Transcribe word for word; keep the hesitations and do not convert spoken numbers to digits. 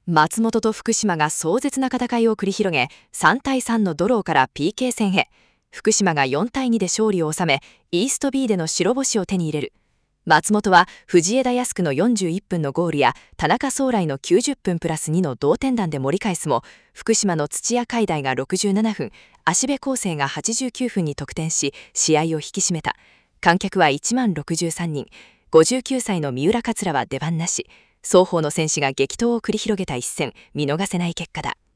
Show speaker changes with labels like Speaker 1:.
Speaker 1: 松本と福島が壮絶な戦いを繰り広げ、さんたいさんのドローから ピーケー 戦へ。福島がよんたいにで勝利を収め、イースト B での白星を手に入れる。松本は藤枝靖のよんじゅういっぷんのゴールや田中壮来のきゅうじゅっぷんプラスにの同点弾で盛り返すも、福島の土屋海大がろくじゅうななふん、芦部康生がはちじゅうきゅうふんに得点し、試合を引き締めた。観客はいちまんろくじゅうさんにん、ごじゅうきゅうさいの三浦桂は出番なし。双方の選手が激闘を繰り広げた一戦、見逃せない結果だ。